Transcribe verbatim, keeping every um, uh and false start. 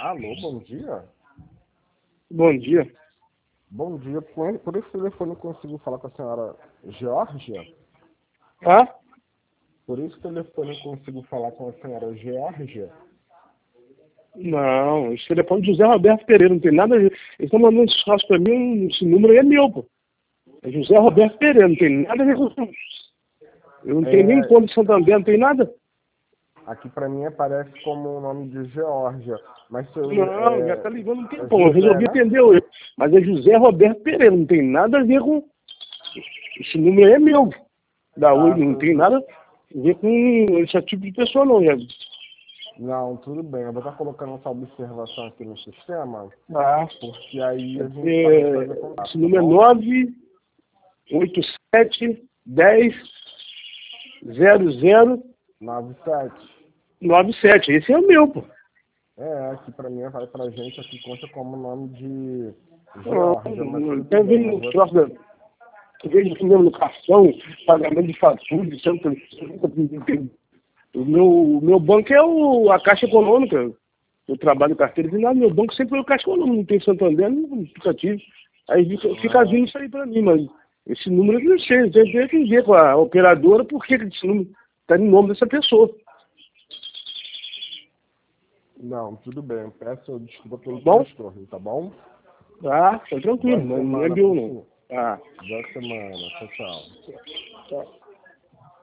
Alô, bom dia? Bom dia. Bom dia. Por, por esse telefone eu consigo falar com a senhora Geórgia? Hã? Por esse telefone eu consigo falar com a senhora Geórgia? Não, esse telefone de José Roberto Pereira, não tem nada a ver. Eles estão mandando esse churrasco pra mim, esse número aí é meu, pô. É José Roberto Pereira, não tem nada a ver com isso. Eu não É, tenho nem conta de Santander, não tem nada. Aqui pra mim aparece como o nome de Geórgia, mas seu, Não, é, já tá ligando um é tempão. Eu José, resolvi né? atender hoje. Mas é José Roberto Pereira, não tem nada a ver com. Esse número aí é meu. Da Tá, hoje, não tem tudo... nada a ver com esse tipo de pessoa, não, já. Não, tudo bem. Eu vou estar colocando essa observação aqui no sistema, Ah, porque aí a gente pode é, fazer contato, esse tá número é bom? nove oito sete dez zero zero nove sete. nove sete. Esse é o meu, pô. É, aqui pra mim, vai pra gente, aqui conta como nome de Não, Geórgia, mas tudo eu bem. vejo Eu no vou... troço da. Eu vejo primeiro no cartão, pagamento de fatura, isso eu nunca entendi. O meu, o meu banco é o, a Caixa Econômica. Eu trabalho em carteira de nada, meu banco sempre foi o Caixa Econômica, não tem Santander, nunca tive. Aí fica, fica vindo isso aí pra mim, mas esse número eu não sei, eu tenho que ver com a operadora por que esse número está no nome dessa pessoa. Não, tudo bem. Peço desculpa pelo Bom? transtorno, tá bom? Ah, tá tranquilo, Boa mas não é semana meu pro não. senhor. Ah, Boa semana. Tchau, tchau. tá.